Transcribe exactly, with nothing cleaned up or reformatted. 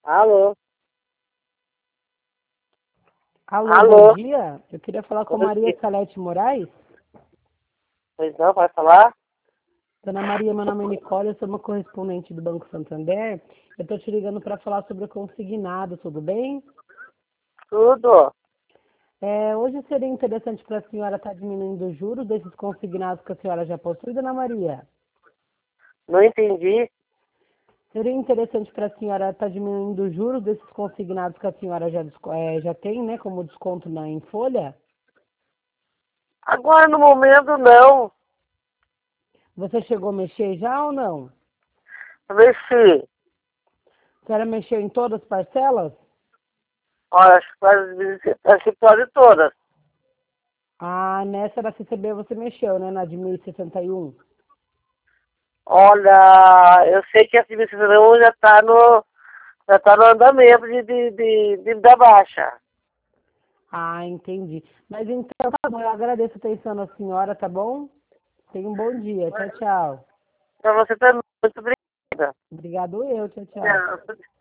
Alô? Alô, Alô? bom dia. Eu queria falar com a Bom Maria dia. Salete Moraes. Pois não, pode falar? Dona Maria, meu nome é Nicole, eu sou uma correspondente do Banco Santander. Eu estou te ligando para falar sobre o consignado, tudo bem? Tudo. É, hoje seria interessante para a senhora estar diminuindo os juros desses consignados que a senhora já possui, Dona Maria? Não entendi. Seria interessante para a senhora estar diminuindo os juros desses consignados que a senhora já, desco- eh, já tem, né, como desconto na, em folha? Agora, no momento, não. Você chegou a mexer já ou não? Mexi. A senhora mexeu em todas as parcelas? Olha, acho que quase- acho que pode todas. Ah, nessa da C C B você mexeu, né? Na de mil e sessenta e um. Olha, eu sei que a subscrição já está no, já tá no andamento de, de, de, de da baixa. Ah, entendi. Mas então tá bom, eu agradeço a atenção da senhora, tá bom? Tenha um bom dia. Tchau, tchau. Para você também, muito obrigada. Obrigado eu, tchau, tchau. Tchau.